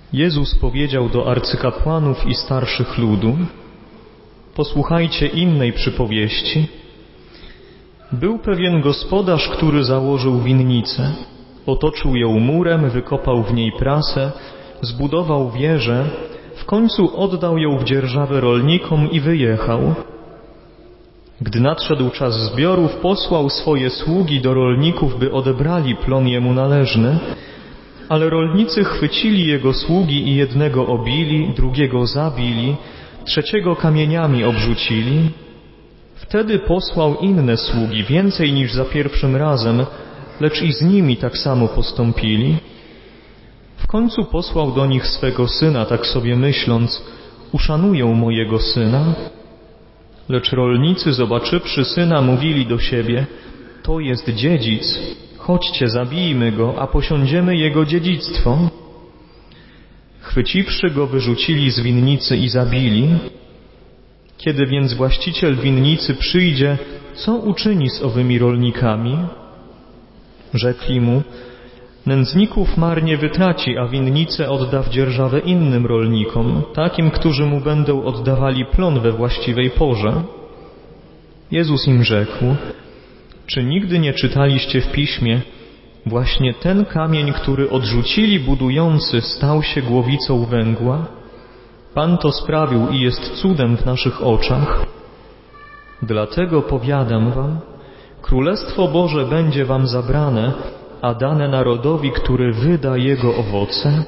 Jezus powiedział do arcykapłanów i starszych ludu: posłuchajcie innej przypowieści. Był pewien gospodarz, który założył winnicę. Otoczył ją murem, wykopał w niej prasę, zbudował wieżę, w końcu oddał ją w dzierżawę rolnikom i wyjechał. Gdy nadszedł czas zbiorów, posłał swoje sługi do rolników, by odebrali plon jemu należny, ale rolnicy chwycili jego sługi i jednego obili, drugiego zabili, trzeciego kamieniami obrzucili. Wtedy posłał inne sługi, więcej niż za pierwszym razem, lecz i z nimi tak samo postąpili. W końcu posłał do nich swego syna, tak sobie myśląc: uszanują mojego syna. Lecz rolnicy, zobaczywszy syna, mówili do siebie: to jest dziedzic, chodźcie, zabijmy go, a posiądziemy jego dziedzictwo. Chwyciwszy go, wyrzucili z winnicy i zabili. Kiedy więc właściciel winnicy przyjdzie, co uczyni z owymi rolnikami? Rzekli mu: nędzników marnie wytraci, a winnicę odda w dzierżawę innym rolnikom, takim, którzy mu będą oddawali plon we właściwej porze. Jezus im rzekł: czy nigdy nie czytaliście w Piśmie: właśnie ten kamień, który odrzucili budujący, stał się głowicą węgła? Pan to sprawił i jest cudem w naszych oczach. Dlatego powiadam wam, Królestwo Boże będzie wam zabrane, a dane narodowi, który wyda jego owoce.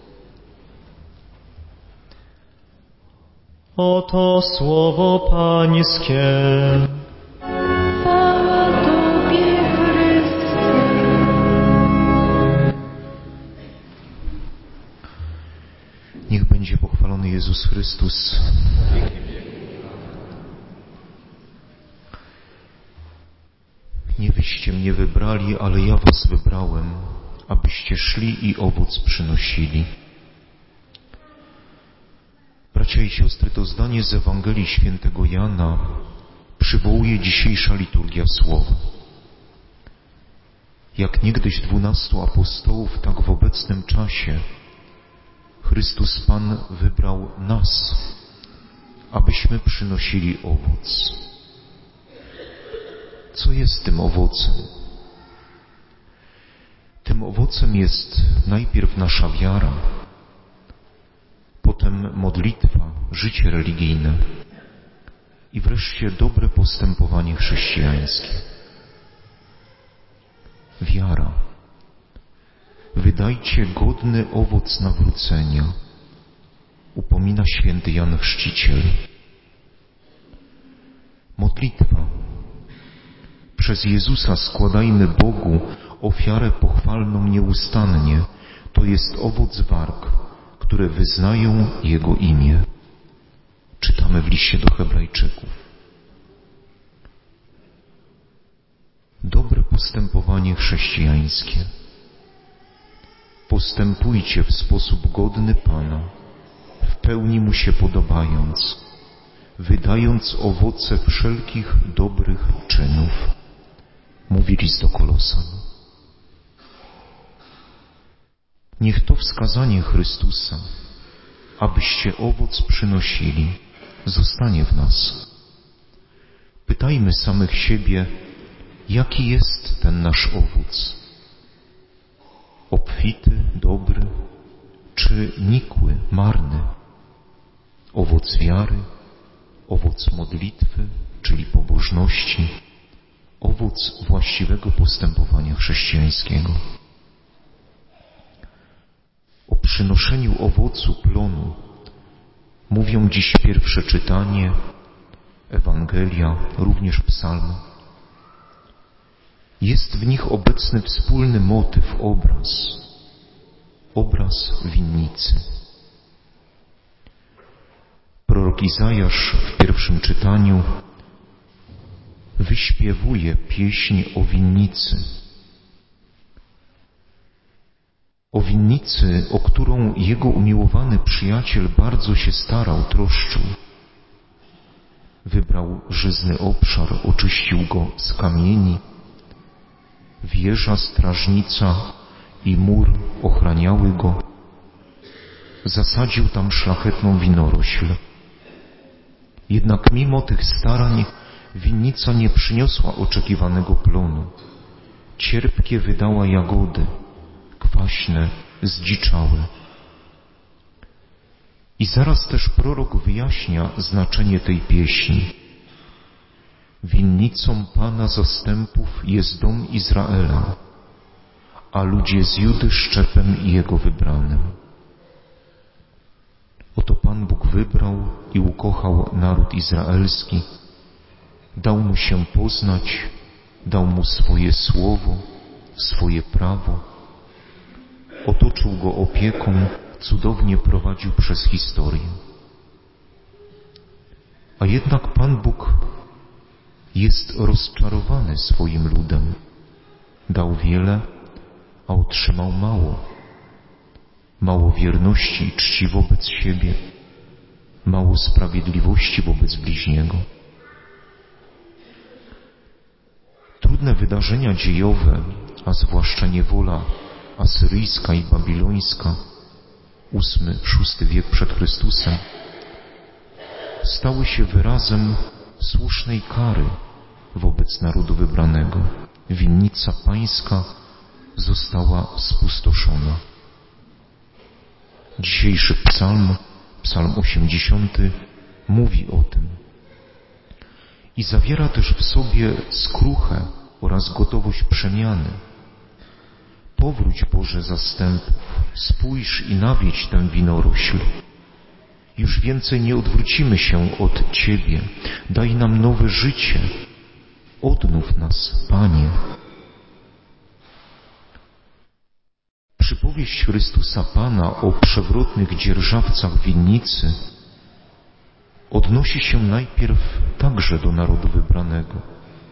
Oto słowo Pańskie. Chwała Tobie, Chryste. Niech będzie pochwalony Jezus Chrystus. Nie wyście mnie wybrali, ale ja was wybrałem, abyście szli i owoc przynosili. Bracia i siostry, to zdanie z Ewangelii Świętego Jana przywołuje dzisiejsza liturgia słowa. Jak niegdyś 12 apostołów, tak w obecnym czasie Chrystus Pan wybrał nas, abyśmy przynosili owoc. Co jest tym owocem? Tym owocem jest najpierw nasza wiara, potem modlitwa, życie religijne i wreszcie dobre postępowanie chrześcijańskie. Wiara. Wydajcie godny owoc nawrócenia, upomina święty Jan Chrzciciel. Modlitwa. Przez Jezusa składajmy Bogu ofiarę pochwalną nieustannie. To jest owoc warg, które wyznają Jego imię. Czytamy w liście do Hebrajczyków. Dobre postępowanie chrześcijańskie. Postępujcie w sposób godny Pana, w pełni Mu się podobając, wydając owoce wszelkich dobrych czynów. Mówi list do Kolosan. Niech to wskazanie Chrystusa, abyście owoc przynosili, zostanie w nas. Pytajmy samych siebie, jaki jest ten nasz owoc. Obfity, dobry, czy nikły, marny? Owoc wiary, owoc modlitwy, czyli pobożności, owoc właściwego postępowania chrześcijańskiego. O przynoszeniu owocu plonu mówią dziś pierwsze czytanie, Ewangelia, również psalmy. Jest w nich obecny wspólny motyw, obraz winnicy. Prorok Izajasz w pierwszym czytaniu wyśpiewuje pieśń o winnicy. O winnicy, o którą jego umiłowany przyjaciel bardzo się starał, troszczył. Wybrał żyzny obszar, oczyścił go z kamieni. Wieża strażnica i mur ochraniały go. zasadził tam szlachetną winorośl. Jednak mimo tych starań winnica nie przyniosła oczekiwanego plonu. Cierpkie wydała jagody, kwaśne, zdziczałe. I zaraz też prorok wyjaśnia znaczenie tej pieśni. Winnicą Pana zastępów jest dom Izraela, a ludzie z Judy szczepem Jego wybranym. Oto Pan Bóg wybrał i ukochał naród izraelski, dał mu się poznać, dał mu swoje słowo, swoje prawo, otoczył go opieką, cudownie prowadził przez historię. A jednak Pan Bóg jest rozczarowany swoim ludem. Dał wiele, a otrzymał mało. Mało wierności i czci wobec siebie, mało sprawiedliwości wobec bliźniego. Trudne wydarzenia dziejowe, a zwłaszcza niewola asyryjska i babilońska, VIII-VI wiek przed Chrystusem, stały się wyrazem słusznej kary wobec narodu wybranego. Winnica pańska została spustoszona. Dzisiejszy psalm, psalm 80, mówi o tym i zawiera też w sobie skruchę oraz gotowość przemiany. Powróć, Boże zastępów, spójrz i nawiedź tę winorośl. Już więcej nie odwrócimy się od Ciebie. Daj nam nowe życie. Odnów nas, Panie. Przypowieść Chrystusa Pana o przewrotnych dzierżawcach winnicy odnosi się najpierw także do narodu wybranego.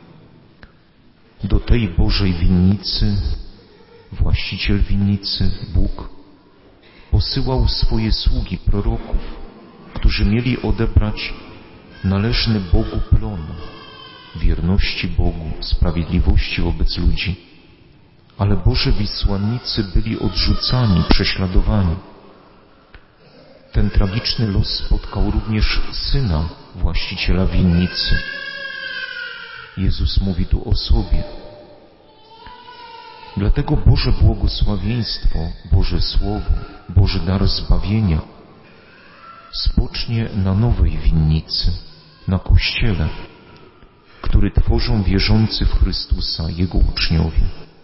Do tej Bożej winnicy właściciel winnicy, Bóg, posyłał swoje sługi proroków, którzy mieli odebrać należny Bogu plon wierności Bogu, sprawiedliwości wobec ludzi. Ale Boży wysłannicy byli odrzucani, prześladowani. Ten tragiczny los spotkał również syna właściciela winnicy. Jezus mówi tu o sobie. Dlatego Boże błogosławieństwo, Boże Słowo, Boży dar zbawienia spocznie na nowej winnicy, na Kościele, który tworzą wierzący w Chrystusa, Jego uczniowie.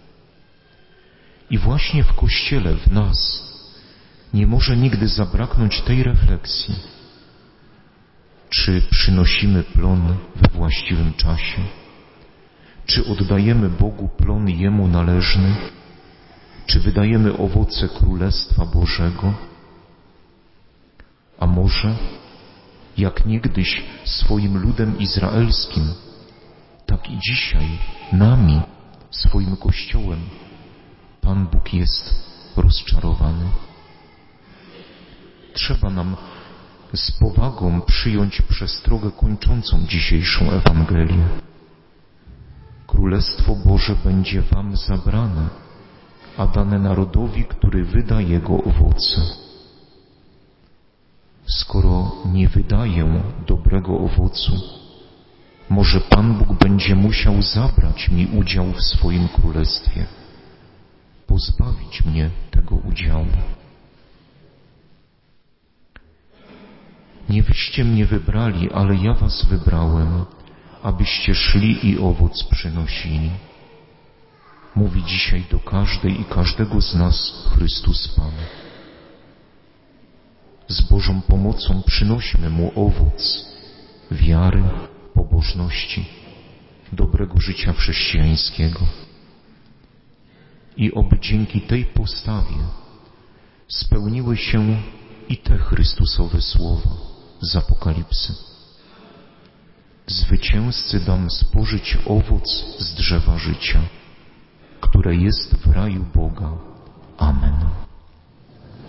I właśnie w Kościele, w nas, nie może nigdy zabraknąć tej refleksji, czy przynosimy plon we właściwym czasie, czy oddajemy Bogu plon Jemu należny, czy wydajemy owoce Królestwa Bożego, a może, jak niegdyś swoim ludem izraelskim, tak i dzisiaj nami, swoim Kościołem, Pan Bóg jest rozczarowany. Trzeba nam z powagą przyjąć przestrogę kończącą dzisiejszą Ewangelię. Królestwo Boże będzie wam zabrane, a dane narodowi, który wyda jego owoce. Skoro nie wydaję dobrego owocu, może Pan Bóg będzie musiał zabrać mi udział w swoim królestwie, pozbawić mnie tego udziału. Nie wyście mnie wybrali, ale ja was wybrałem, abyście szli i owoc przynosili. Mówi dzisiaj do każdej i każdego z nas Chrystus Pan. Z Bożą pomocą przynośmy Mu owoc wiary, pobożności, dobrego życia chrześcijańskiego. I oby dzięki tej postawie spełniły się i te Chrystusowe słowa z Apokalipsy. Zwycięzcy dam spożyć owoc z drzewa życia, które jest w raju Boga. Amen.